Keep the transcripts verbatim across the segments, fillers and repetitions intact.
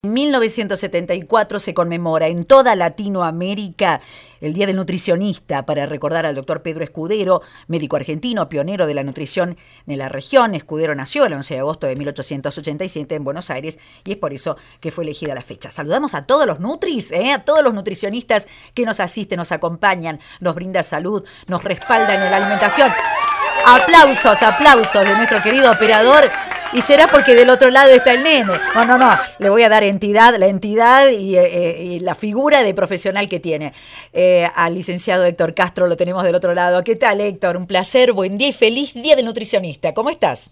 En mil novecientos setenta y cuatro se conmemora en toda Latinoamérica el Día del Nutricionista para recordar al doctor Pedro Escudero, médico argentino, pionero de la nutrición en la región. Escudero nació el once de agosto de mil ochocientos ochenta y siete en Buenos Aires y es por eso que fue elegida la fecha. Saludamos a todos los nutris, ¿eh? a todos los nutricionistas que nos asisten, nos acompañan, nos brindan salud, nos respaldan en la alimentación. Aplausos, aplausos de nuestro querido operador. Y será porque del otro lado está el nene. No, no, no. Le voy a dar entidad, la entidad y, eh, y la figura de profesional que tiene. Eh, al licenciado Héctor Castro lo tenemos del otro lado. ¿Qué tal, Héctor? Un placer, buen día y feliz Día del Nutricionista. ¿Cómo estás?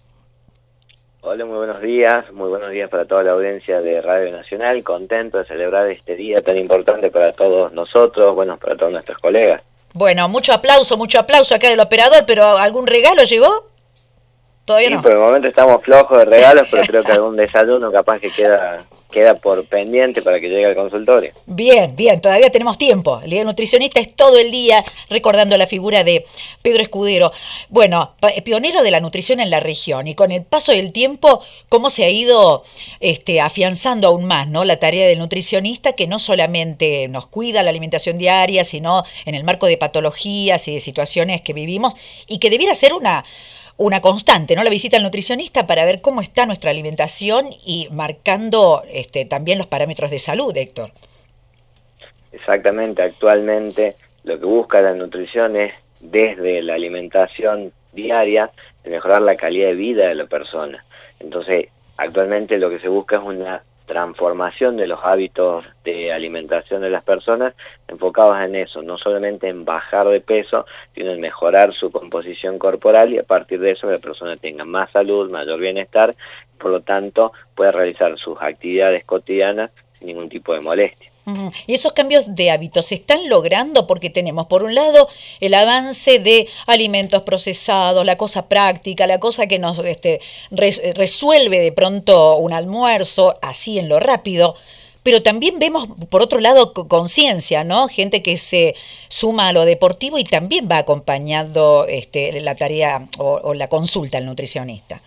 Hola, muy buenos días. Muy buenos días para toda la audiencia de Radio Nacional. Contento de celebrar este día tan importante para todos nosotros, bueno, para todos nuestros colegas. Bueno, mucho aplauso, mucho aplauso acá del operador, pero ¿algún regalo llegó? Todavía sí, no. por el momento estamos flojos de regalos, pero creo que algún desayuno capaz que queda queda por pendiente para que llegue al consultorio. Bien, bien, todavía tenemos tiempo. El Día del Nutricionista es todo el día recordando la figura de Pedro Escudero. Bueno, pionero de la nutrición en la región, y con el paso del tiempo, cómo se ha ido este, afianzando aún más, ¿no? La tarea del nutricionista, que no solamente nos cuida la alimentación diaria, sino en el marco de patologías y de situaciones que vivimos, y que debiera ser una... una constante, ¿no? La visita al nutricionista para ver cómo está nuestra alimentación y marcando este, también los parámetros de salud, Héctor. Exactamente, actualmente lo que busca la nutrición es, desde la alimentación diaria, mejorar la calidad de vida de la persona. Entonces, actualmente lo que se busca es una transformación de los hábitos de alimentación de las personas enfocados en eso, no solamente en bajar de peso, sino en mejorar su composición corporal, y a partir de eso la persona tenga más salud, mayor bienestar, por lo tanto pueda realizar sus actividades cotidianas sin ningún tipo de molestia. Y esos cambios de hábitos se están logrando porque tenemos, por un lado, el avance de alimentos procesados, la cosa práctica, la cosa que nos este, res, resuelve de pronto un almuerzo, así en lo rápido, pero también vemos, por otro lado, conciencia, ¿no? Gente que se suma a lo deportivo y también va acompañando este, la tarea o, o la consulta al nutricionista.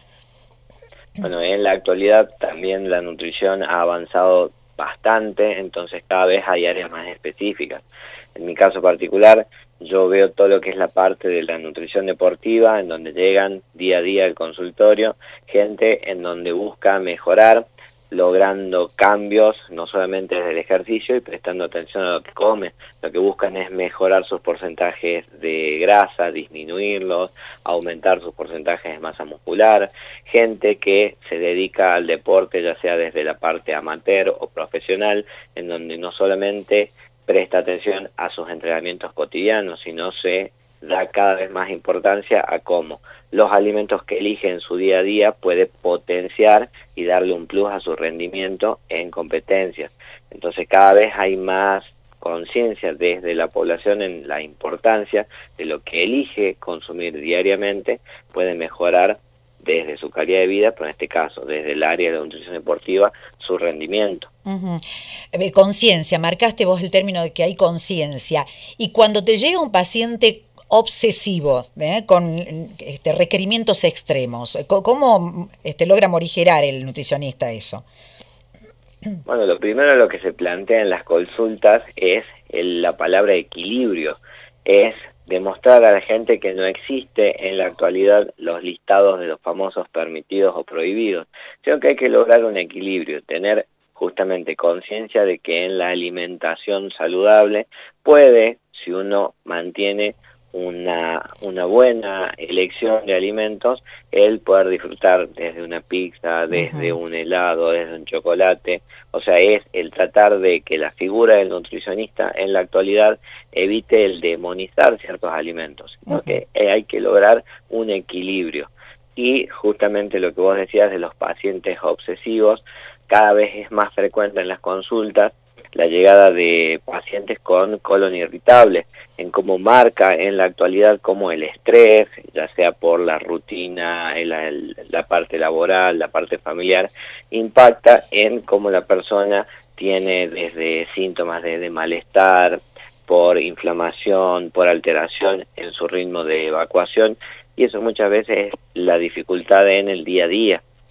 Bueno, en la actualidad también la nutrición ha avanzado bastante, entonces cada vez hay áreas más específicas. En mi caso particular, yo veo todo lo que es la parte de la nutrición deportiva, en donde llegan día a día al consultorio gente en donde busca mejorar, logrando cambios, no solamente desde el ejercicio y prestando atención a lo que come. Lo que buscan es mejorar sus porcentajes de grasa, disminuirlos, aumentar sus porcentajes de masa muscular. Gente que se dedica al deporte, ya sea desde la parte amateur o profesional, en donde no solamente presta atención a sus entrenamientos cotidianos, sino se da cada vez más importancia a cómo los alimentos que elige en su día a día puede potenciar y darle un plus a su rendimiento en competencias. Entonces cada vez hay más conciencia desde la población en la importancia de lo que elige consumir diariamente, puede mejorar desde su calidad de vida, pero en este caso, desde el área de la nutrición deportiva, su rendimiento. Uh-huh. Eh, conciencia, marcaste vos el término de que hay conciencia. Y cuando te llega un paciente obsesivo, ¿eh? con este, requerimientos extremos, ¿cómo este, logra morigerar el nutricionista eso? Bueno, lo primero lo que se plantea en las consultas es el, la palabra equilibrio, es demostrar a la gente que no existe en la actualidad los listados de los famosos permitidos o prohibidos, sino que hay que lograr un equilibrio, tener justamente conciencia de que en la alimentación saludable puede, si uno mantiene una, una buena elección de alimentos, el poder disfrutar desde una pizza, desde uh-huh. un helado, desde un chocolate. O sea, es el tratar de que la figura del nutricionista en la actualidad evite el demonizar ciertos alimentos, sino uh-huh. que hay que lograr un equilibrio. Y justamente lo que vos decías de los pacientes obsesivos, cada vez es más frecuente en las consultas la llegada de pacientes con colon irritable, en cómo marca en la actualidad cómo el estrés, ya sea por la rutina, la, la parte laboral, la parte familiar, impacta en cómo la persona tiene desde síntomas de, de malestar, por inflamación, por alteración en su ritmo de evacuación, y eso muchas veces es la dificultad en el día a día.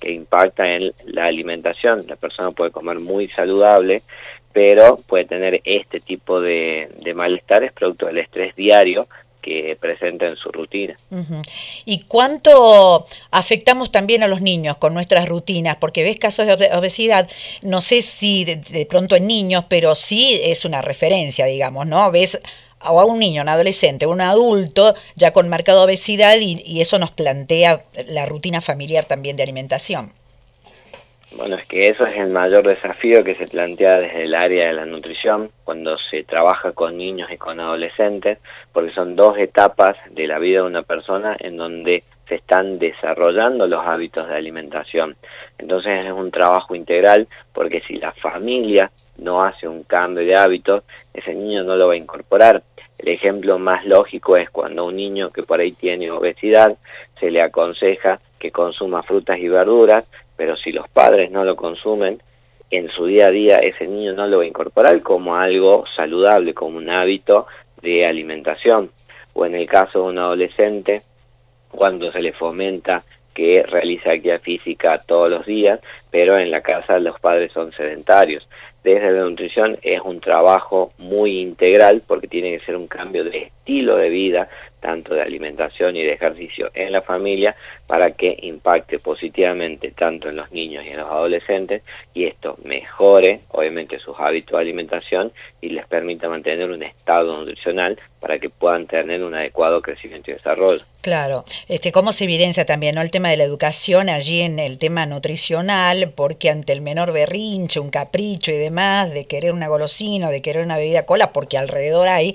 que impacta en la alimentación. La persona puede comer muy saludable, pero puede tener este tipo de, de malestares producto del estrés diario que presenta en su rutina. Uh-huh. ¿Y cuánto afectamos también a los niños con nuestras rutinas? Porque ves casos de obesidad, no sé si de, de pronto en niños, pero sí es una referencia, digamos, ¿no? Ves o a un niño, un adolescente, un adulto ya con marcada obesidad y, y eso nos plantea la rutina familiar también de alimentación. Bueno, es que eso es el mayor desafío que se plantea desde el área de la nutrición cuando se trabaja con niños y con adolescentes, porque son dos etapas de la vida de una persona en donde se están desarrollando los hábitos de alimentación. Entonces es un trabajo integral, porque si la familia no hace un cambio de hábitos, ese niño no lo va a incorporar. El ejemplo más lógico es cuando un niño que por ahí tiene obesidad, se le aconseja que consuma frutas y verduras, pero si los padres no lo consumen, en su día a día ese niño no lo va a incorporar como algo saludable, como un hábito de alimentación. O en el caso de un adolescente, cuando se le fomenta que realice actividad física todos los días, pero en la casa los padres son sedentarios. Desde la nutrición es un trabajo muy integral porque tiene que ser un cambio de estilo de vida, tanto de alimentación y de ejercicio en la familia, para que impacte positivamente tanto en los niños y en los adolescentes, y esto mejore obviamente sus hábitos de alimentación y les permita mantener un estado nutricional para que puedan tener un adecuado crecimiento y desarrollo. Claro, este, cómo se evidencia también, ¿no?, el tema de la educación allí en el tema nutricional, porque ante el menor berrinche, un capricho y demás, de querer una golosina, de querer una bebida cola, porque alrededor hay,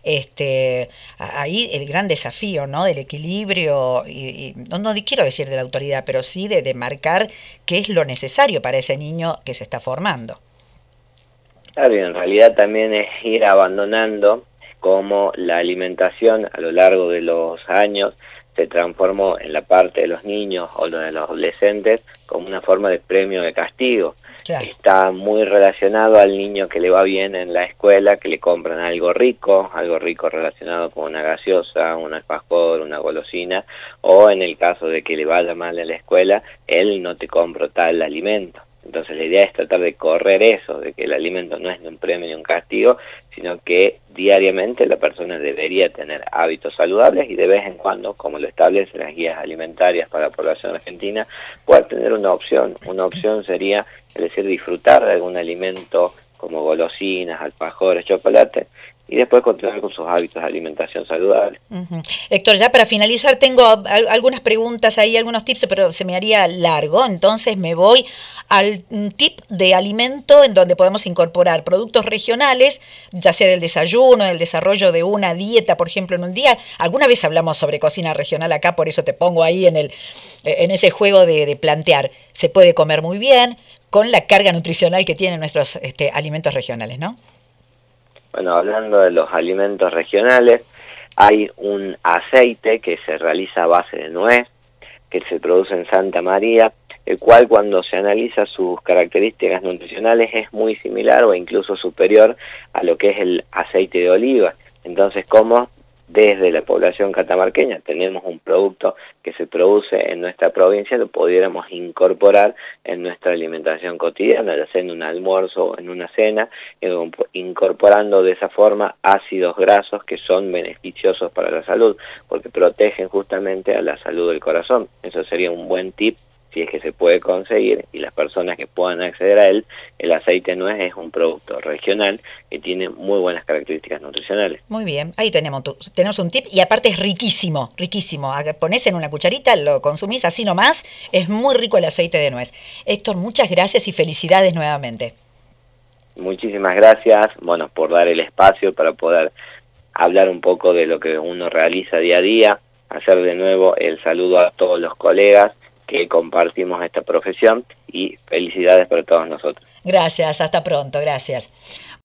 este, ahí el gran desafío, ¿no?, del equilibrio, y, y no, no quiero decir de la autoridad, pero sí de, de marcar qué es lo necesario para ese niño que se está formando. Claro, y en realidad también es ir abandonando cómo la alimentación a lo largo de los años se transformó en la parte de los niños o de los adolescentes como una forma de premio de castigo. Claro. Está muy relacionado al niño que le va bien en la escuela, que le compran algo rico, algo rico relacionado con una gaseosa, un alfajor, una golosina, o en el caso de que le vaya mal en la escuela, él no te compra tal alimento. Entonces la idea es tratar de correr eso, de que el alimento no es ni un premio ni un castigo, sino que diariamente la persona debería tener hábitos saludables y de vez en cuando, como lo establecen las guías alimentarias para la población argentina, pueda tener una opción. Una opción sería, es decir, disfrutar de algún alimento como golosinas, alfajores, chocolate, y después continuar con sus hábitos de alimentación saludable. Uh-huh. Héctor, ya para finalizar tengo al- algunas preguntas ahí, algunos tips, pero se me haría largo, entonces me voy al tip de alimento en donde podemos incorporar productos regionales, ya sea del desayuno, del desarrollo de una dieta, por ejemplo, en un día. Alguna vez hablamos sobre cocina regional acá, por eso te pongo ahí en, el, en ese juego de, de plantear. Se puede comer muy bien con la carga nutricional que tienen nuestros este, alimentos regionales, ¿no? Bueno, hablando de los alimentos regionales, hay un aceite que se realiza a base de nuez, que se produce en Santa María, el cual cuando se analiza sus características nutricionales es muy similar o incluso superior a lo que es el aceite de oliva. Entonces, ¿cómo desde la población catamarqueña tenemos un producto que se produce en nuestra provincia, lo pudiéramos incorporar en nuestra alimentación cotidiana, ya sea en un almuerzo o en una cena, incorporando de esa forma ácidos grasos que son beneficiosos para la salud, porque protegen justamente a la salud del corazón? Eso sería un buen tip si es que se puede conseguir, y las personas que puedan acceder a él. El aceite de nuez es un producto regional que tiene muy buenas características nutricionales. Muy bien, ahí tenemos, tu, tenemos un tip, y aparte es riquísimo, riquísimo. Ponés en una cucharita, lo consumís así nomás, es muy rico el aceite de nuez. Héctor, muchas gracias y felicidades nuevamente. Muchísimas gracias, bueno, por dar el espacio para poder hablar un poco de lo que uno realiza día a día, hacer de nuevo el saludo a todos los colegas que compartimos esta profesión, y felicidades para todos nosotros. Gracias, hasta pronto, gracias.